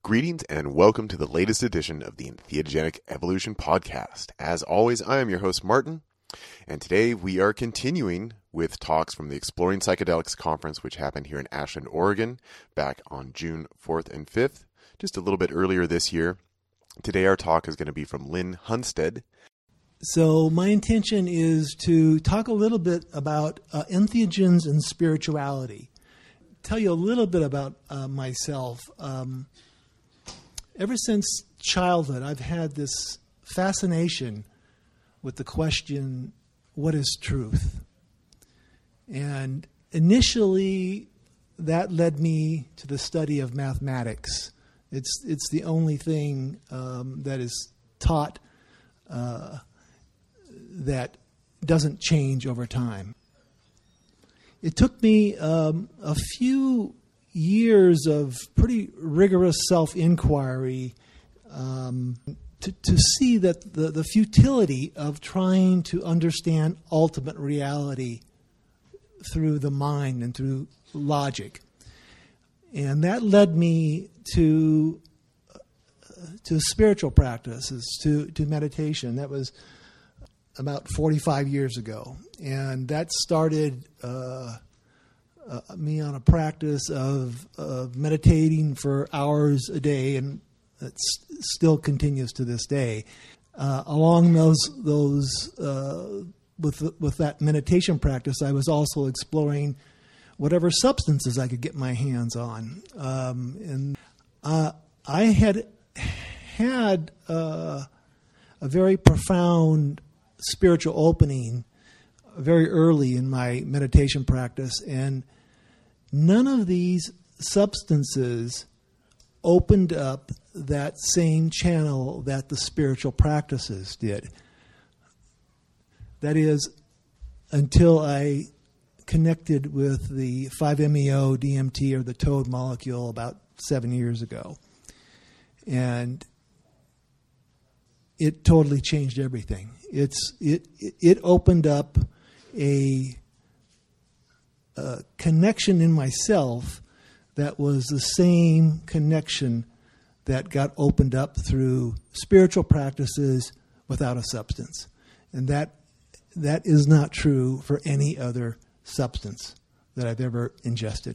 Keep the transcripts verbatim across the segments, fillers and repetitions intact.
Greetings and welcome to the latest edition of the Entheogenic Evolution Podcast. As always, I am your host, Martin, and today we are continuing with talks from the Exploring Psychedelics Conference, which happened here in Ashland, Oregon, back on June fourth and fifth, just a little bit earlier this year. Today our talk is going to be from Lynn Hunstead. So my intention is to talk a little bit about uh, entheogens and spirituality. Tell you a little bit about uh, myself. Um, ever since childhood, I've had this fascination with the question, what is truth? And initially, that led me to the study of mathematics. It's it's the only thing um, that is taught uh, that doesn't change over time. It took me um, a few years of pretty rigorous self-inquiry um, to, to see that the, the futility of trying to understand ultimate reality through the mind and through logic. And that led me to uh, to spiritual practices, to, to meditation. That was about forty-five years ago. And that started uh, uh, me on a practice of, of meditating for hours a day, and it still continues to this day. Uh, along those, those uh, with, with that meditation practice, I was also exploring whatever substances I could get my hands on. Um, and uh, I had had uh, a very profound spiritual opening very early in my meditation practice, and none of these substances opened up that same channel that the spiritual practices did. That is, until I connected with the five M E O D M T, or the toad molecule, about seven years ago. And it totally changed everything. It's it it opened up a, a connection in myself that was the same connection that got opened up through spiritual practices without a substance. And that that is not true for any other substance that I've ever ingested.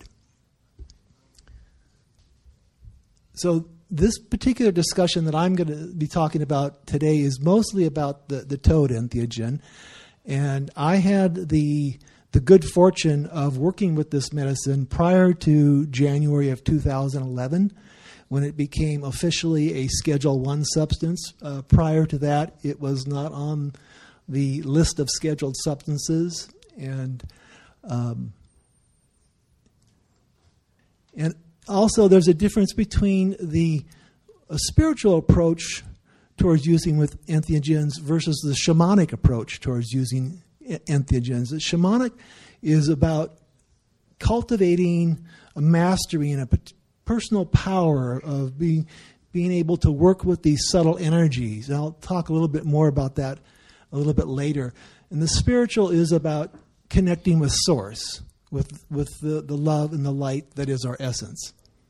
So this particular discussion that I'm going to be talking about today is mostly about the, the toad entheogen. And I had the the good fortune of working with this medicine prior to January of two thousand eleven, when it became officially a Schedule One substance. Uh, prior to that, it was not on the list of scheduled substances. And um, and also, there's a difference between the a spiritual approach towards using with entheogens versus the shamanic approach towards using entheogens. The shamanic is about cultivating a mastery and a personal power of being being able to work with these subtle energies. And I'll talk a little bit more about that a little bit later. And the spiritual is about connecting with Source, with with the, the love and the light that is our essence.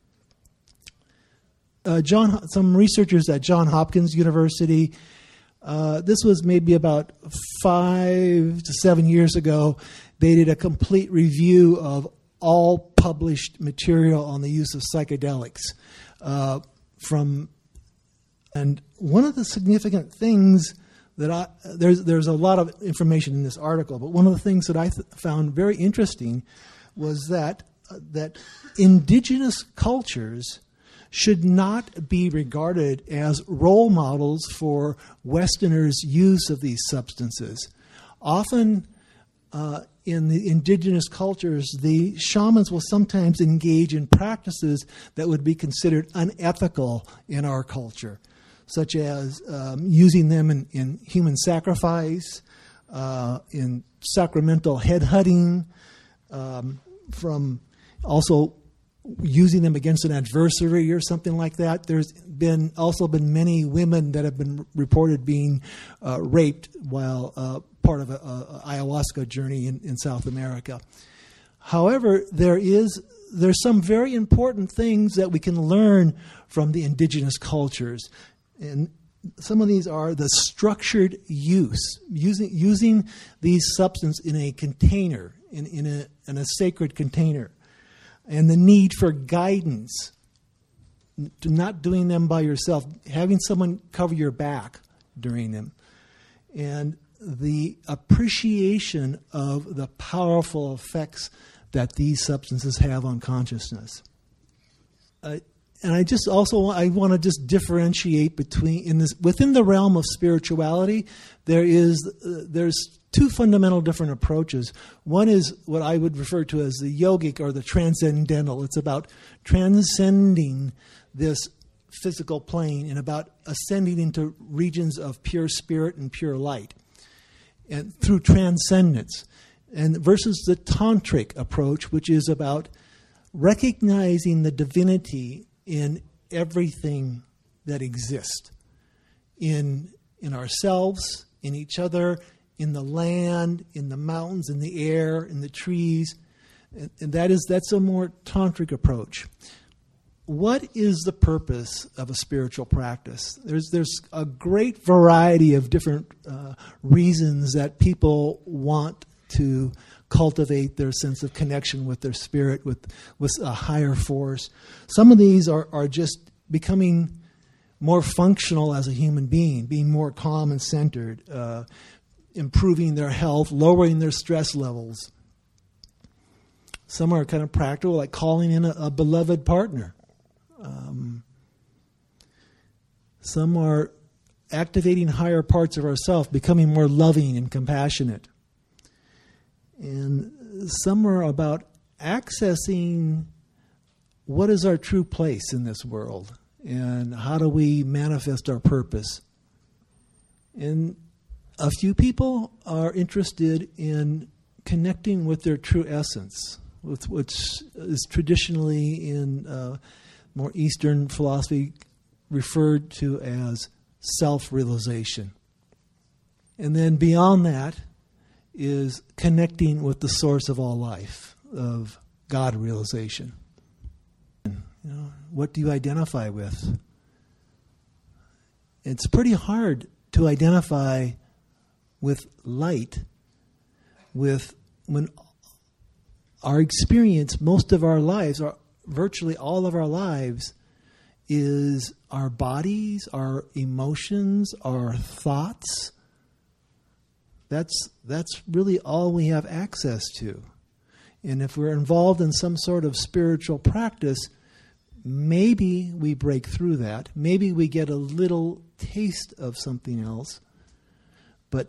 Uh, John, some researchers at Johns Hopkins University, uh, this was maybe about five to seven years ago, they did a complete review of all published material on the use of psychedelics. Uh, from, and one of the significant things that I, there's there's a lot of information in this article, but one of the things that I th- found very interesting was that uh, that indigenous cultures should not be regarded as role models for Westerners' use of these substances. Often uh, in the indigenous cultures, the shamans will sometimes engage in practices that would be considered unethical in our culture, such as um, using them in, in human sacrifice, uh, in sacramental headhunting, um, from also using them against an adversary or something like that. There's been also been many women that have been reported being uh, raped while uh, part of a, a ayahuasca journey in, in South America. However, there is there's some very important things that we can learn from the indigenous cultures. And some of these are the structured use, using using these substances in a container, in, in, a, in a sacred container, and the need for guidance, not doing them by yourself, having someone cover your back during them, and the appreciation of the powerful effects that these substances have on consciousness. Uh, and I just also I want to just differentiate between in this within the realm of spirituality. There is uh, there's two fundamental different approaches. One is what I would refer to as the yogic or the transcendental. It's about transcending this physical plane and about ascending into regions of pure spirit and pure light, and through transcendence. And versus the tantric approach, which is about recognizing the divinity in everything that exists, in in ourselves, in each other, in the land, in the mountains, in the air, in the trees, and, and that is that's a more tantric approach. What is the purpose of a spiritual practice? There's there's a great variety of different uh, reasons that people want to cultivate their sense of connection with their spirit, with with a higher force. Some of these are, are just becoming more functional as a human being, being more calm and centered, uh, improving their health, lowering their stress levels. Some are kind of practical, like calling in a, a beloved partner. Um, some are activating higher parts of ourselves, becoming more loving and compassionate. And some are about accessing what is our true place in this world and how do we manifest our purpose. And a few people are interested in connecting with their true essence, with which is traditionally in uh, more Eastern philosophy referred to as self-realization. And then beyond that is connecting with the source of all life, of God realization. You know, what do you identify with? It's pretty hard to identify with light, with when our experience, most of our lives, or virtually all of our lives, is our bodies, our emotions, our thoughts. That's that's really all we have access to. And if we're involved in some sort of spiritual practice, maybe we break through that. Maybe we get a little taste of something else. But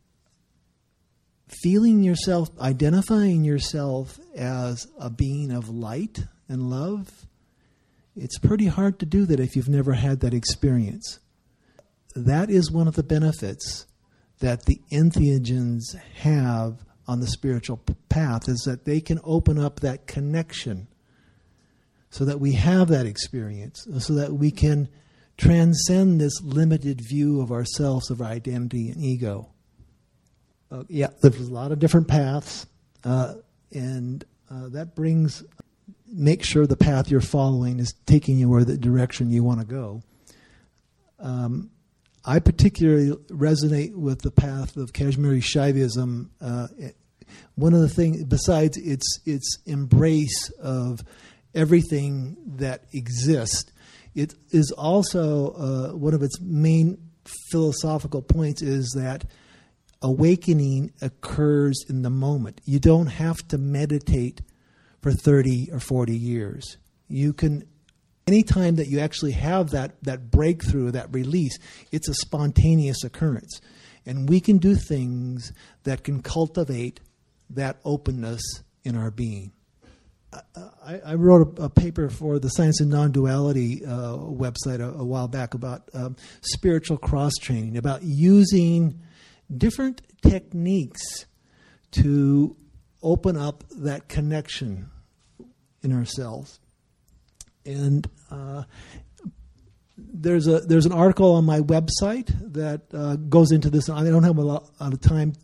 feeling yourself, identifying yourself as a being of light and love, it's pretty hard to do that if you've never had that experience. That is one of the benefits that the entheogens have on the spiritual path, is that they can open up that connection so that we have that experience, so that we can transcend this limited view of ourselves, of our identity and ego. Uh, yeah, there's a lot of different paths, uh, and uh, that brings, make sure the path you're following is taking you where the direction you want to go. Um, I particularly resonate with the path of Kashmiri Shaivism. Uh, one of the things, besides its its embrace of everything that exists, it is also uh, one of its main philosophical points is that awakening occurs in the moment. You don't have to meditate for thirty or forty years. You can, anytime that you actually have that, that breakthrough, that release, it's a spontaneous occurrence. And we can do things that can cultivate that openness in our being. I, I wrote a, a paper for the Science and Non-Duality uh, website a, a while back about um, spiritual cross-training, about using different techniques to open up that connection in ourselves. And uh, there's a there's an article on my website that uh, goes into this. I don't have a lot of time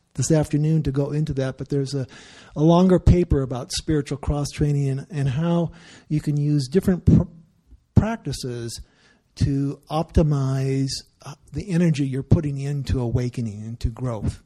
this afternoon to go into that, but there's a, a longer paper about spiritual cross-training and, and how you can use different pr- practices to optimize the energy you're putting into awakening, into growth.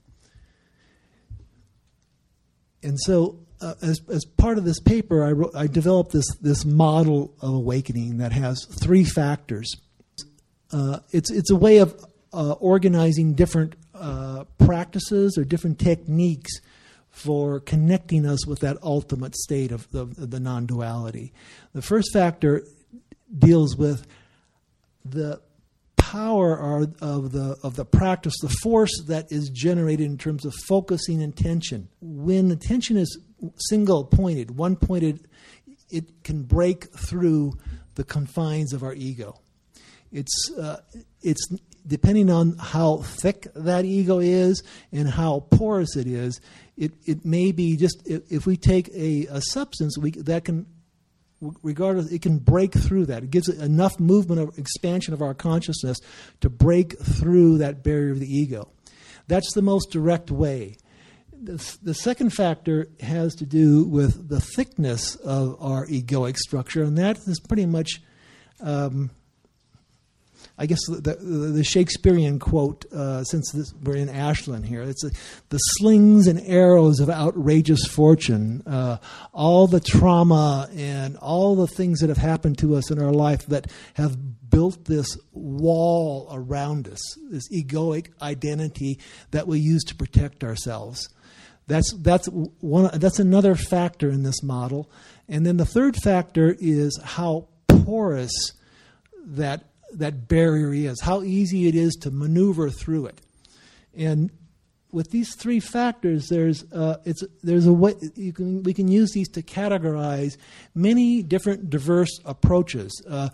And so uh, as as part of this paper, I, wrote, I developed this, this model of awakening that has three factors. Uh, it's, it's a way of uh, organizing different uh, practices or different techniques for connecting us with that ultimate state of the, of the non-duality. The first factor deals with the power of the of the practice, the force that is generated in terms of focusing attention. When attention is single pointed, one pointed, it can break through the confines of our ego. It's uh, it's depending on how thick that ego is and how porous it is. It it may be just if, if we take a, a substance, we that can. Regardless, it can break through that. It gives it enough movement of expansion of our consciousness to break through that barrier of the ego. That's the most direct way. The, the second factor has to do with the thickness of our egoic structure, and that is pretty much, um, I guess, the, the, the Shakespearean quote, uh, since this, we're in Ashland here, it's a, the slings and arrows of outrageous fortune, uh, all the trauma and all the things that have happened to us in our life that have built this wall around us, this egoic identity that we use to protect ourselves. That's that's one. That's another factor in this model. And then the third factor is how porous that that barrier is, how easy it is to maneuver through it. And with these three factors, there's uh, it's there's a way you can we can use these to categorize many different diverse approaches. Uh,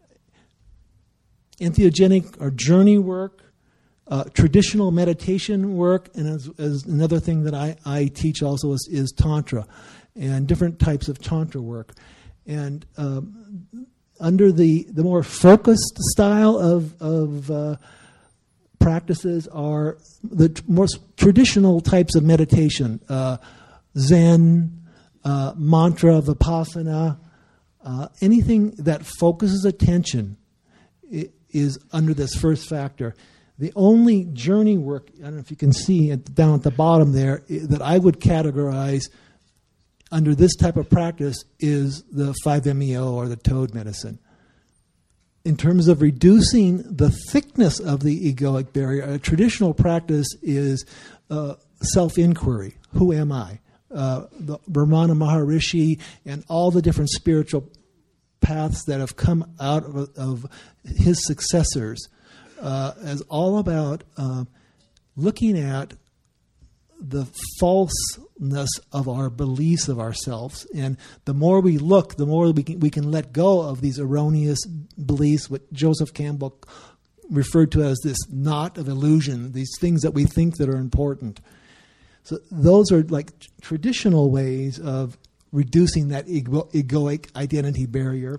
entheogenic or journey work, uh, traditional meditation work, and as, as another thing that I, I teach also is, is Tantra, and different types of Tantra work. And um, under the, the more focused style of, of uh, practices are the t- more traditional types of meditation, uh, Zen, uh, mantra, vipassana, uh, anything that focuses attention is under this first factor. The only journey work, I don't know if you can see it down at the bottom there, that I would categorize under this type of practice is the five M E O or the toad medicine. In terms of reducing the thickness of the egoic barrier, a traditional practice is uh, self-inquiry. Who am I? Uh, the Ramana Maharishi and all the different spiritual paths that have come out of, of his successors uh, is all about uh, looking at the falseness of our beliefs of ourselves. And the more we look, the more we can, we can let go of these erroneous beliefs, what Joseph Campbell referred to as this knot of illusion, these things that we think that are important. So those are like traditional ways of reducing that ego- egoic identity barrier.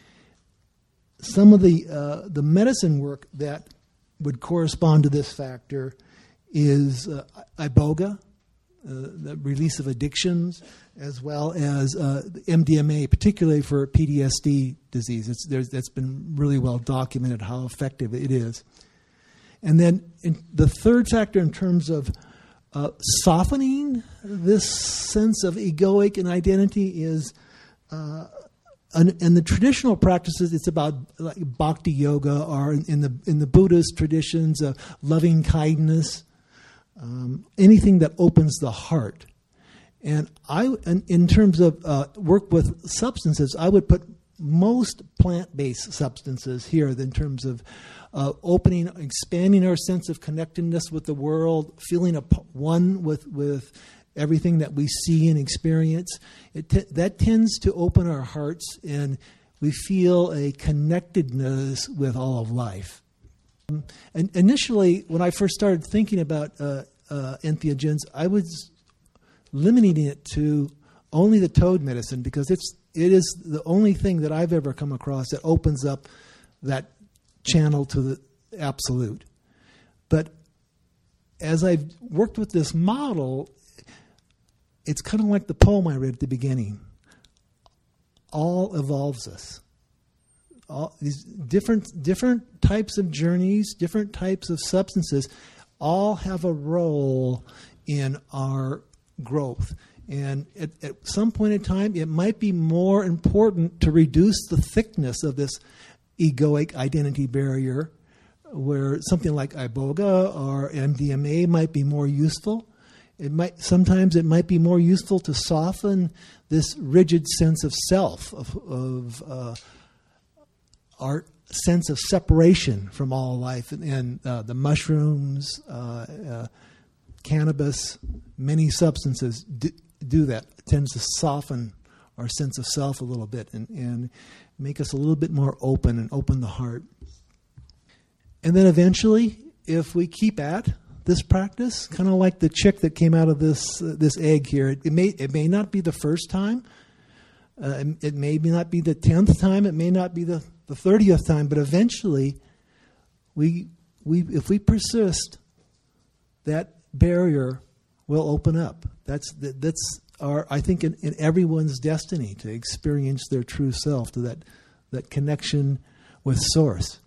Some of the uh, the medicine work that would correspond to this factor is uh, iboga, uh, the release of addictions, as well as uh, M D M A, particularly for P T S D disease. It's, there's, that's been really well documented how effective it is. And then in the third factor in terms of uh, softening this sense of egoic and identity is, uh, and, and the traditional practices, it's about like bhakti yoga, or in, in the in the Buddhist traditions, uh, loving kindness. Um, anything that opens the heart. And I, in, in terms of uh, work with substances, I would put most plant-based substances here in terms of uh, opening, expanding our sense of connectedness with the world, feeling a, one with with everything that we see and experience. It t- that tends to open our hearts, and we feel a connectedness with all of life. And initially, when I first started thinking about uh, uh, entheogens, I was limiting it to only the toad medicine because it's it is the only thing that I've ever come across that opens up that channel to the absolute. But as I've worked with this model, it's kind of like the poem I read at the beginning. All evolves us. All these different different types of journeys, different types of substances, all have a role in our growth. And at, at some point in time, it might be more important to reduce the thickness of this egoic identity barrier, where something like iboga or M D M A might be more useful. It might sometimes it might be more useful to soften this rigid sense of self, of, of uh, our sense of separation from all life, and, and uh, the mushrooms, uh, uh, cannabis, many substances do, do that. It tends to soften our sense of self a little bit and, and make us a little bit more open and open the heart. And then eventually, if we keep at this practice, kind of like the chick that came out of this uh, this egg here, it, it may it may not be the first time, uh, it, it may not be the tenth time, it may not be the, the thirtieth time, but eventually, we we if we persist, that barrier will open up. That's that, that's our I think in, in everyone's destiny to experience their true self, to that that connection with Source.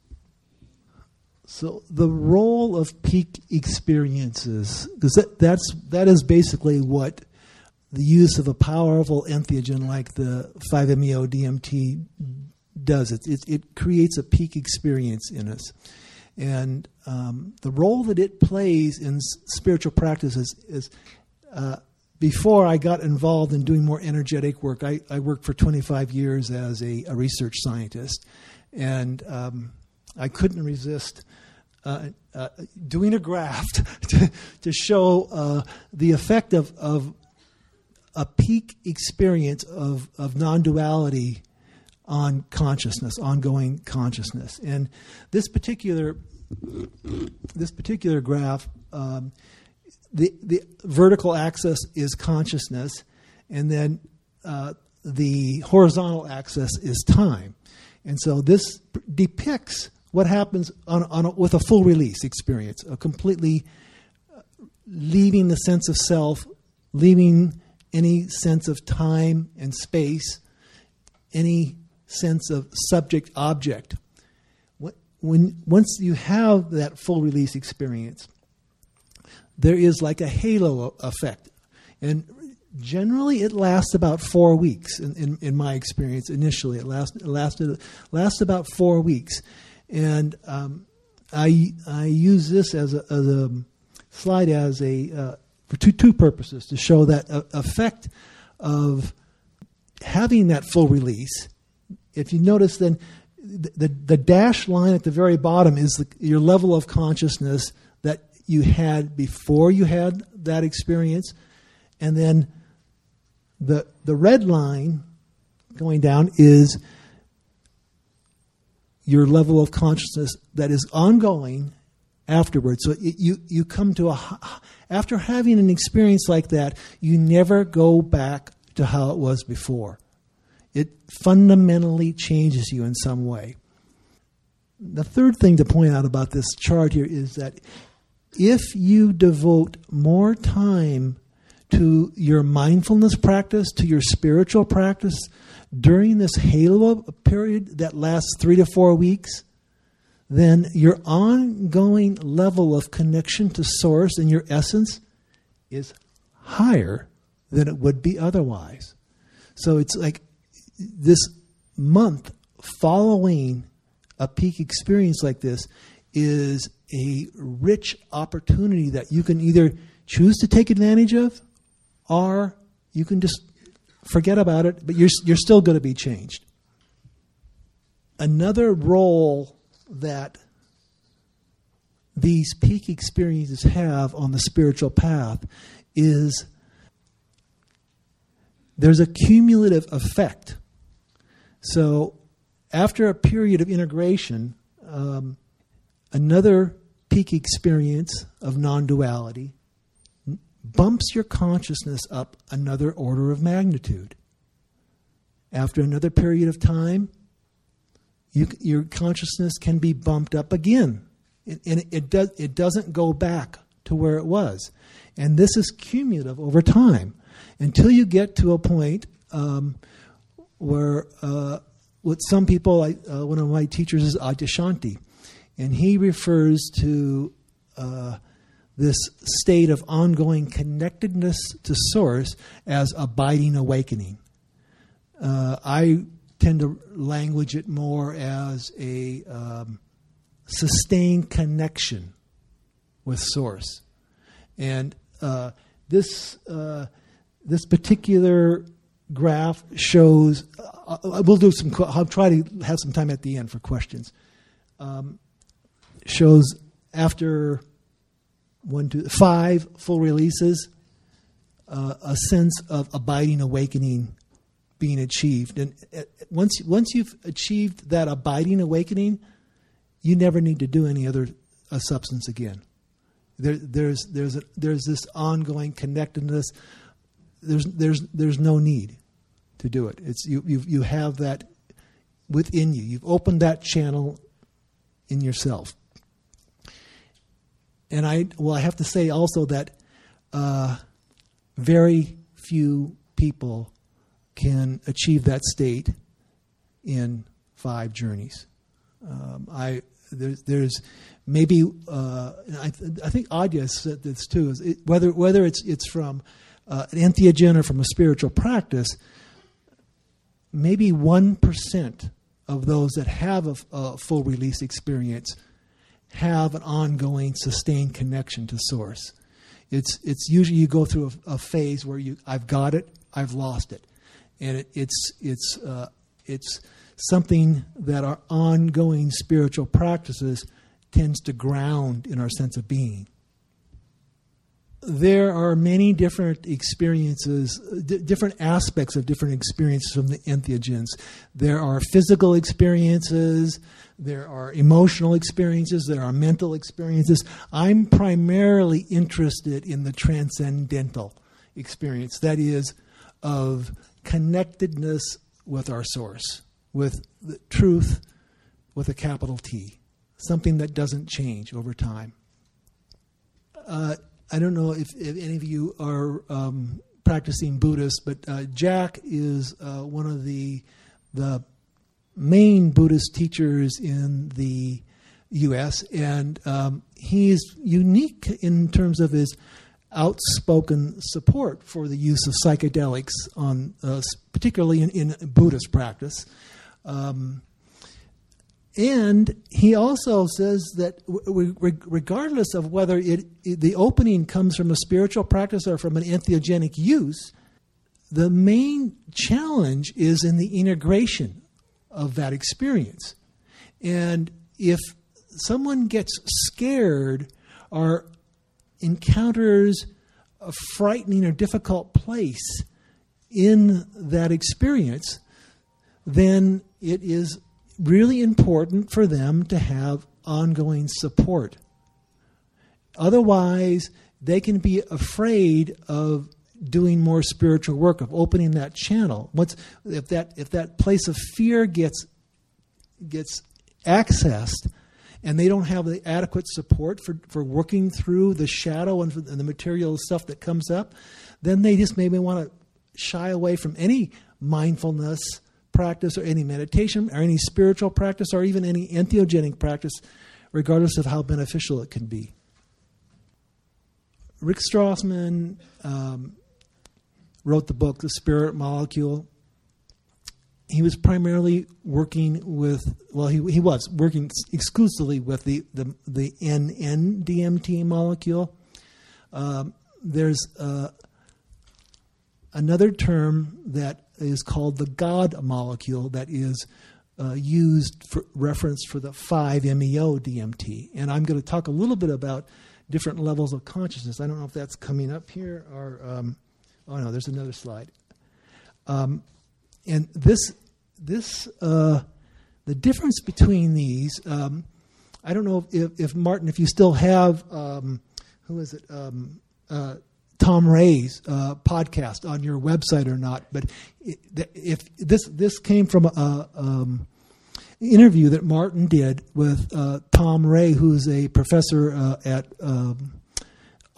So the role of peak experiences, because that, that's that is basically what the use of a powerful entheogen like the five M E O D M T does. It, it, it creates a peak experience in us. And um, the role that it plays in s- spiritual practices is, uh, before I got involved in doing more energetic work, I, I worked for twenty-five years as a, a research scientist. And um, I couldn't resist uh, uh, doing a graft to, to show uh, the effect of, of a peak experience of, of non-duality on consciousness, ongoing consciousness. And this particular this particular graph, um, the the vertical axis is consciousness, and then uh, the horizontal axis is time. And so this p- depicts what happens on, on a, with a full release experience, a completely uh, leaving the sense of self, leaving any sense of time and space, any sense of subject-object. When, when once you have that full release experience, there is like a halo effect, and generally, it lasts about four weeks. In, in, in my experience, initially, it, last, it lasted lasts about four weeks, and um, I I use this as a, as a slide as a uh, for two two purposes, to show that uh, effect of having that full release. If you notice, then the the, the dashed line at the very bottom is the, your level of consciousness that you had before you had that experience, and then The the red line going down is your level of consciousness that is ongoing afterwards. So it, you you come to a after having an experience like that, you never go back to how it was before. It fundamentally changes you in some way. The third thing to point out about this chart here is that if you devote more time to your mindfulness practice, to your spiritual practice, during this halo period that lasts three to four weeks, then your ongoing level of connection to Source and your essence is higher than it would be otherwise. So it's like this month following a peak experience like this is a rich opportunity that you can either choose to take advantage of, or you can just forget about it, but you're you're still going to be changed. Another role that these peak experiences have on the spiritual path is there's a cumulative effect. So after a period of integration, um, another peak experience of non-duality bumps your consciousness up another order of magnitude. After another period of time, you, your consciousness can be bumped up again. It, and it, does, it doesn't go back to where it was. And this is cumulative over time until you get to a point um, where uh, with some people, I, uh, one of my teachers is Adyashanti, and he refers to uh, this state of ongoing connectedness to Source as abiding awakening. Uh, I tend to language it more as a um, sustained connection with Source. And uh, this uh, this particular graph shows, uh, we'll do some, I'll try to have some time at the end for questions. Um, shows after one, two, five full releases, uh, a sense of abiding awakening being achieved. And once once you've achieved that abiding awakening, you never need to do any other uh, substance again. There, there's there's a, there's this ongoing connectedness. There's there's there's no need to do it. It's you you you have that within you. You've opened that channel in yourself. And I well, I have to say also that uh, very few people can achieve that state in five journeys. Um, I there's, there's maybe uh, I, th- I think Adya said this too. Is it, whether whether it's it's from uh, an entheogen or from a spiritual practice, maybe one percent of those that have a, a full release experience have an ongoing, sustained connection to Source. It's it's usually you go through a, a phase where you I've got it, I've lost it, and it, it's it's uh, it's something that our ongoing spiritual practices tends to ground in our sense of being. There are many different experiences, d- different aspects of different experiences from the entheogens. There are physical experiences, there are emotional experiences, there are mental experiences. I'm primarily interested in the transcendental experience, that is, of connectedness with our Source, with the truth with a capital T, something that doesn't change over time. Uh, I don't know if, if any of you are um, practicing Buddhist, but uh, Jack is uh, one of the the main Buddhist teachers in the U S, and um, he is unique in terms of his outspoken support for the use of psychedelics, on uh, particularly in, in Buddhist practice. Um, And he also says that w- w- regardless of whether it, it, the opening comes from a spiritual practice or from an entheogenic use, the main challenge is in the integration of that experience. And if someone gets scared or encounters a frightening or difficult place in that experience, then it is really important for them to have ongoing support. Otherwise, they can be afraid of doing more spiritual work, of opening that channel. Once, if that if that place of fear gets gets accessed, and they don't have the adequate support for, for working through the shadow and, and the material stuff that comes up, then they just maybe want to shy away from any mindfulness practice or any meditation or any spiritual practice or even any entheogenic practice, regardless of how beneficial it can be. Rick Strassman um, wrote the book, The Spirit Molecule. He was primarily working with, well, he he was working exclusively with the, the, the N N D M T molecule. Um, there's uh, another term that is called the God molecule that is uh, used for reference for the five M E O D M T. And I'm going to talk a little bit about different levels of consciousness. I don't know if that's coming up here or, um, oh no, there's another slide. Um, and this, this, uh, the difference between these, um, I don't know if, if Martin, if you still have, um, who is it, um, uh, Tom Ray's uh, podcast on your website or not, but if this this came from a um, interview that Martin did with uh, Tom Ray, who's a professor uh, at um,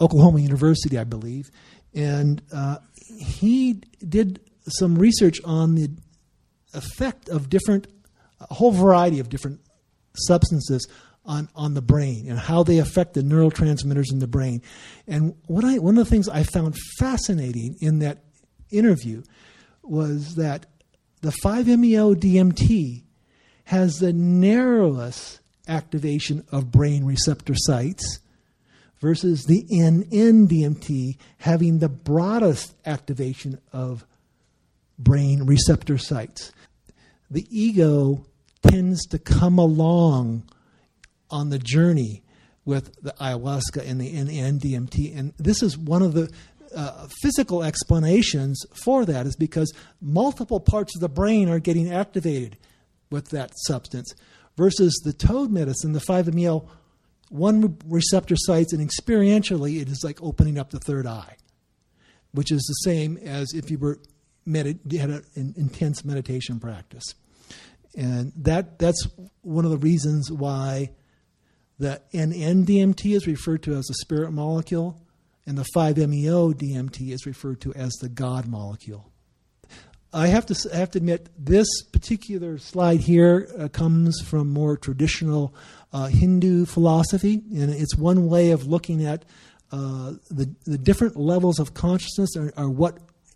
Oklahoma University, I believe. And uh, he did some research on the effect of different, a whole variety of different substances on, on the brain and how they affect the neurotransmitters in the brain. And what I, one of the things I found fascinating in that interview was that the five M E O D M T has the narrowest activation of brain receptor sites versus the N N D M T having the broadest activation of brain receptor sites. The ego tends to come along on the journey with the ayahuasca and the N N D M T. And this is one of the uh, physical explanations for that, is because multiple parts of the brain are getting activated with that substance versus the toad medicine, the five M E O, one receptor sites, and experientially it is like opening up the third eye, which is the same as if you were medit- had an intense meditation practice. And that that's one of the reasons why the N N D M T is referred to as the spirit molecule, and the five M E O D M T is referred to as the God molecule. I have to I have to admit, this particular slide here uh, comes from more traditional uh, Hindu philosophy, and it's one way of looking at uh, the the different levels of consciousness, are, are what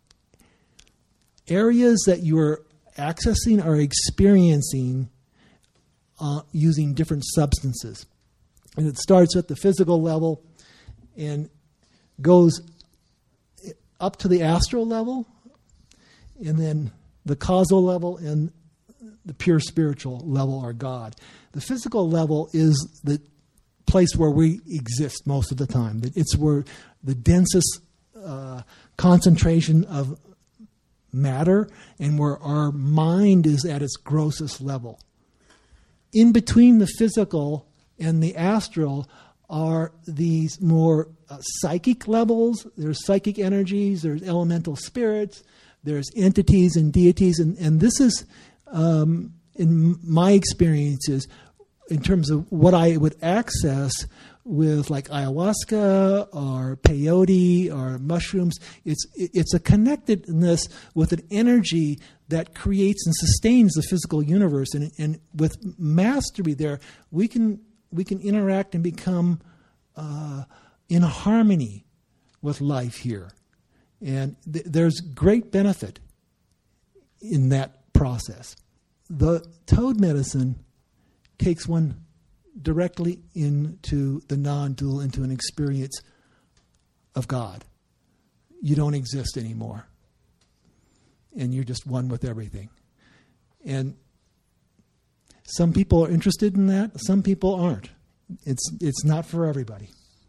areas that you are accessing or experiencing uh, using different substances. And it starts at the physical level and goes up to the astral level, and then the causal level and the pure spiritual level, or God. The physical level is the place where we exist most of the time. It's where the densest uh, concentration of matter and where our mind is at its grossest level. In between the physical and the astral are these more uh, psychic levels. There's psychic energies, there's elemental spirits, there's entities and deities, and, and this is, um, in my experiences, in terms of what I would access with like ayahuasca or peyote or mushrooms, it's it's a connectedness with an energy that creates and sustains the physical universe. And, and with mastery there, we can we can interact and become uh, in harmony with life here. And th- there's great benefit in that process. The toad medicine takes one directly into the non-dual, into an experience of God. You don't exist anymore. And you're just one with everything. And some people are interested in that. Some people aren't. It's it's not for everybody.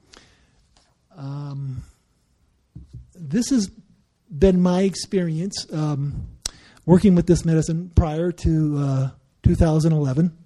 Um, this has been my experience um, working with this medicine prior to uh, two thousand eleven.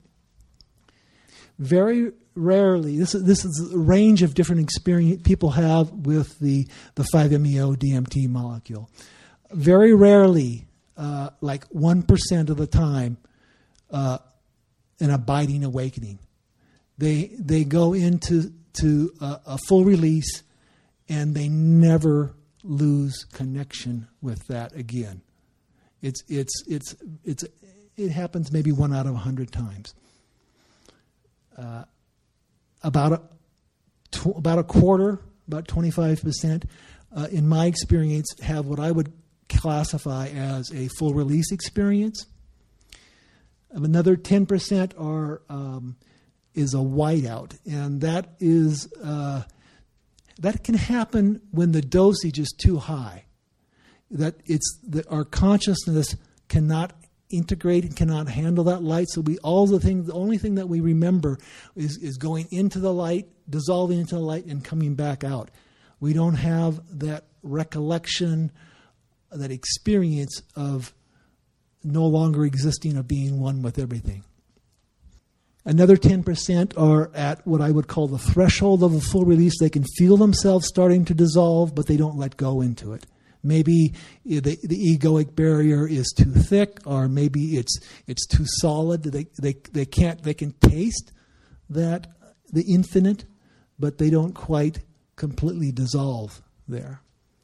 Very rarely, this is this is a range of different experience people have with the the five M E O D M T molecule. Very rarely, uh, like one percent of the time, uh, an abiding awakening. They they go into to a, a full release, and they never lose connection with that again. It's it's it's it's it happens maybe one out of a hundred times. Uh, about a tw- about a quarter, about twenty-five percent, uh, in my experience, have what I would classify as a full release experience. Another ten percent are um, is a whiteout, and that is uh, that can happen when the dosage is too high. That it's that our consciousness cannot integrate and cannot handle that light. So we all the things the only thing that we remember is, is going into the light, dissolving into the light, and coming back out. We don't have that recollection, that experience of no longer existing, of being one with everything. Another ten percent are at what I would call the threshold of a full release. They can feel themselves starting to dissolve, but they don't let go into it. Maybe the, the egoic barrier is too thick, or maybe it's it's too solid. They they they can't they can taste that the infinite, but they don't quite completely dissolve there.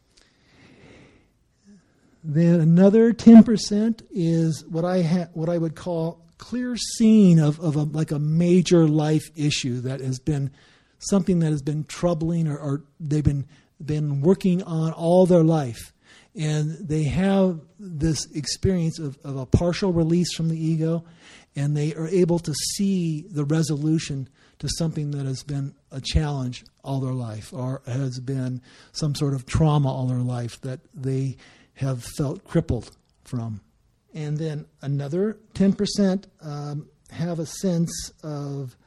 Then another ten percent is what I ha- what I would call clear seeing of, of a, like a major life issue that has been something that has been troubling, or, or they've been been working on all their life. And they have this experience of, of a partial release from the ego, and they are able to see the resolution to something that has been a challenge all their life, or has been some sort of trauma all their life that they have felt crippled from. And then another ten percent um, have a sense of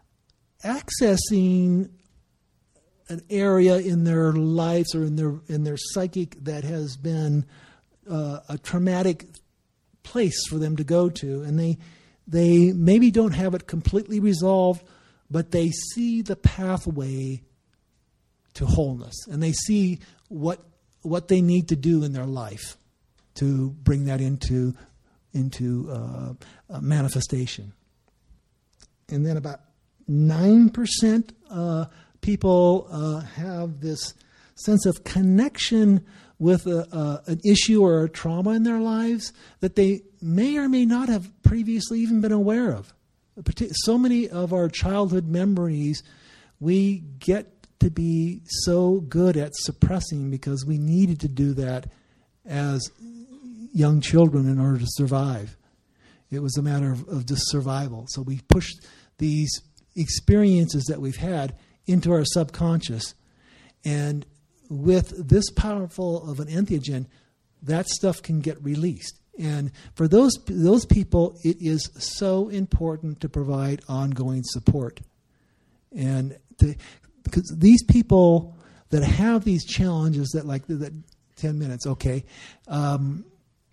accessing an area in their lives or in their in their psychic that has been uh, a traumatic place for them to go to, and they they maybe don't have it completely resolved, but they see the pathway to wholeness, and they see what what they need to do in their life to bring that into into uh, uh, manifestation. And then about nine percent uh, people uh, have this sense of connection with a, uh, an issue or a trauma in their lives that they may or may not have previously even been aware of. So many of our childhood memories we get to be so good at suppressing because we needed to do that as young children in order to survive. It was a matter of, of just survival. So we pushed these experiences that we've had into our subconscious. And with this powerful of an entheogen, that stuff can get released. And for those those people, it is so important to provide ongoing support. And to, because these people that have these challenges that like that ten minutes, okay, um,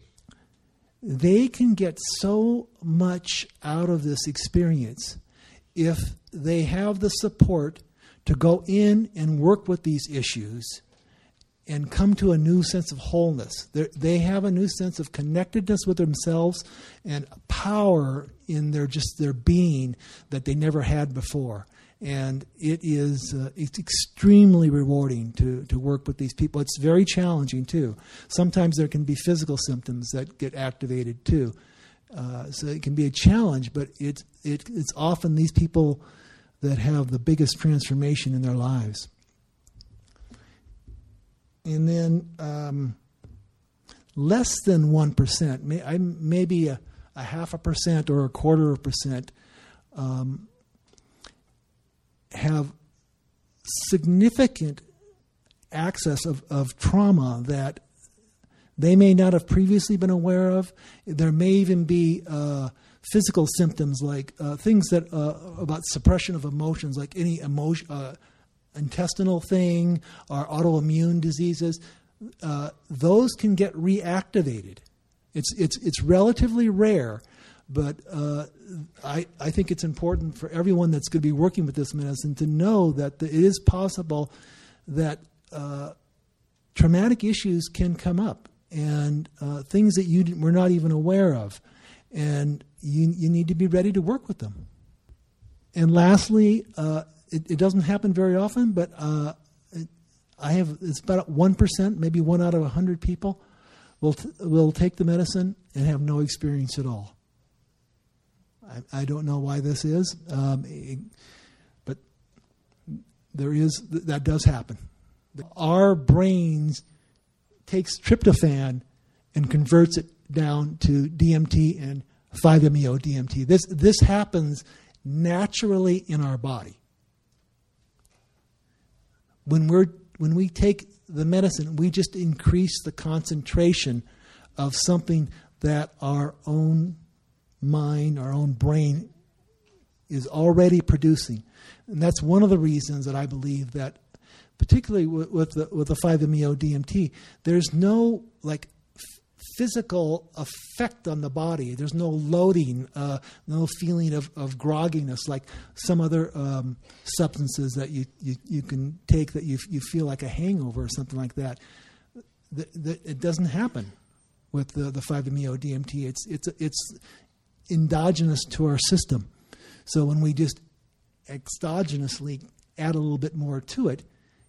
they can get so much out of this experience if they have the support to go in and work with these issues and come to a new sense of wholeness. They're, they have a new sense of connectedness with themselves and power in their just their being that they never had before. And it is uh, it's extremely rewarding to, to work with these people. It's very challenging too. Sometimes there can be physical symptoms that get activated too. Uh, so it can be a challenge, but it, it it's often these people that have the biggest transformation in their lives. And then um, less than one percent, may, I, maybe a, a half a percent or a quarter of a percent, um, have significant access of, of trauma that they may not have previously been aware of. There may even be uh, physical symptoms like uh, things that uh, about suppression of emotions, like any emotion, uh, intestinal thing or autoimmune diseases. Uh, those can get reactivated. It's it's it's relatively rare, but uh, I I think it's important for everyone that's going to be working with this medicine to know that it is possible that uh, traumatic issues can come up. And uh, things that you were not even aware of. And you you need to be ready to work with them. And lastly, uh, it, it doesn't happen very often, but uh, it, I have it's about one percent, maybe one out of one hundred people will t- will take the medicine and have no experience at all. I, I don't know why this is, um, it, but there is that does happen. Our brains takes tryptophan and converts it down to D M T and five M E O D M T. This this happens naturally in our body. When we're when we take the medicine, we just increase the concentration of something that our own mind, our own brain is already producing. And that's one of the reasons that I believe that particularly with, with the with the five M E O D M T, there's no like f- physical effect on the body. There's no loading, uh, no feeling of, of grogginess like some other um, substances that you, you, you can take that you you feel like a hangover or something like that. The, the, it doesn't happen with the the five M E O D M T. It's it's it's endogenous to our system. So when we just exogenously add a little bit more to it,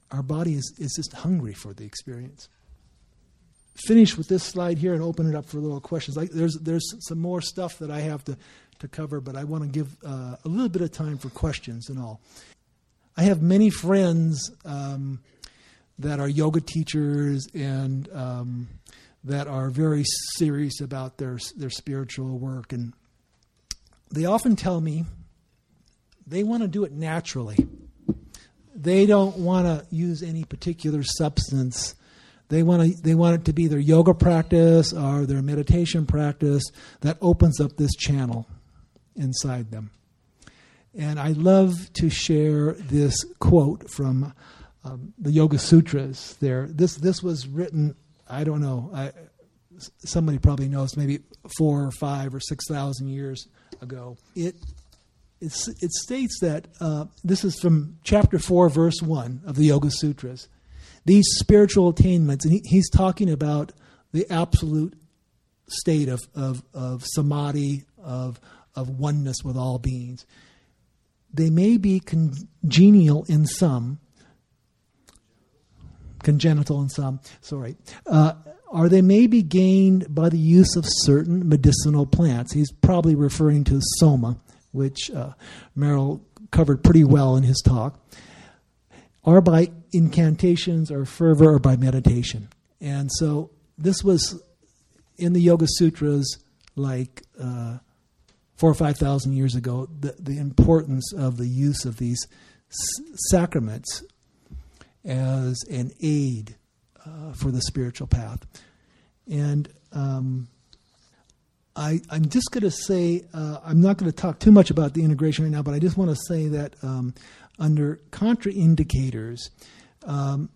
our body is, is just hungry for the experience. Finish with this slide here and open it up for little questions. Like there's there's some more stuff that I have to, to cover, but I want to give uh, a little bit of time for questions and all. I have many friends um, that are yoga teachers and um, that are very serious about their their spiritual work, and they often tell me they want to do it naturally. They don't want to use any particular substance. They want to. They want it to be their yoga practice or their meditation practice that opens up this channel inside them. And I love to share this quote from um, the Yoga Sutras. There, this this was written. I don't know. I, somebody probably knows. Maybe four or five or six thousand years ago. It it's, it states that uh, this is from chapter four, verse one of the Yoga Sutras. These spiritual attainments, and he, he's talking about the absolute state of of, of samadhi, of of oneness with all beings. They may be congenial in some, congenital in some, sorry, uh, or they may be gained by the use of certain medicinal plants. He's probably referring to soma, which uh, Merrill covered pretty well in his talk, or by incantations or fervor or by meditation. And so this was in the Yoga Sutras like uh, four or five thousand years ago, the, the importance of the use of these s- sacraments as an aid uh, for the spiritual path. And um, I, I'm just going to say, uh, I'm not going to talk too much about the integration right now, but I just want to say that um, under contraindicators, um,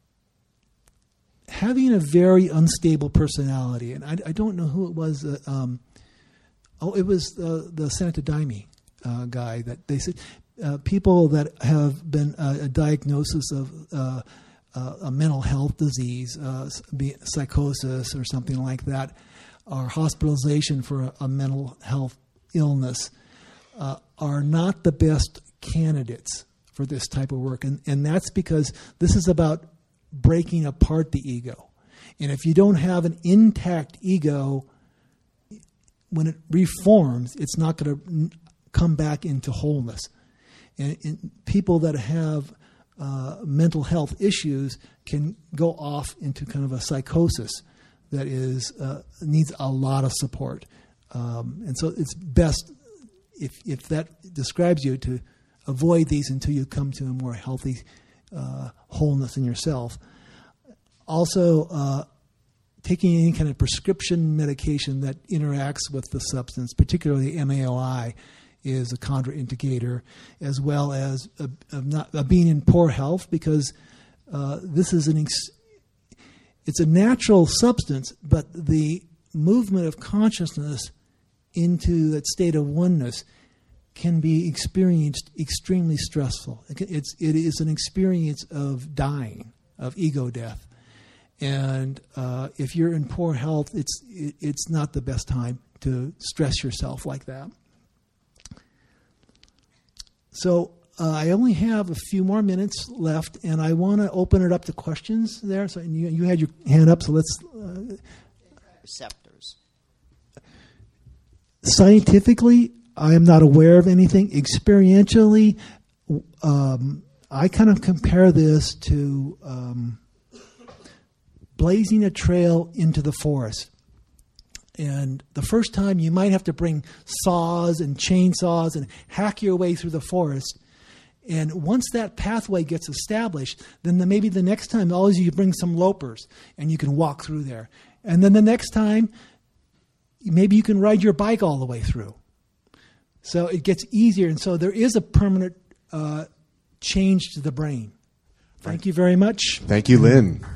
having a very unstable personality, and I, I don't know who it was, uh, um, oh, it was uh, the Santa Daime uh, guy that they said uh, people that have been uh, a diagnosis of uh, uh, a mental health disease, uh, be psychosis or something like that, or hospitalization for a, a mental health illness, uh, are not the best candidates for this type of work. And, and that's because this is about breaking apart the ego. And if you don't have an intact ego, when it reforms, it's not going to come back into wholeness. And, and people that have uh, mental health issues can go off into kind of a psychosis that is uh, needs a lot of support. Um, and so it's best, if if that describes you, to avoid these until you come to a more healthy uh, wholeness in yourself. Also, uh, taking any kind of prescription medication that interacts with the substance, particularly M A O I, is a contraindicator, as well as a, a not, a being in poor health, because uh, this is an ex- it's a natural substance, but the movement of consciousness into that state of oneness can be experienced extremely stressful. It's it is an experience of dying, of ego death. And uh, if you're in poor health, it's it, it's not the best time to stress yourself like that. So uh, I only have a few more minutes left, and I want to open it up to questions there. So you, you had your hand up, so let's... Uh, Receptors. Scientifically, I am not aware of anything. Experientially, um, I kind of compare this to... Um, blazing a trail into the forest. And the first time you might have to bring saws and chainsaws and hack your way through the forest. And once that pathway gets established, then the, maybe the next time all you bring some lopers and you can walk through there. And then the next time, maybe you can ride your bike all the way through. So it gets easier. And so there is a permanent uh, change to the brain. Thank you very much. Thank you, Lynn.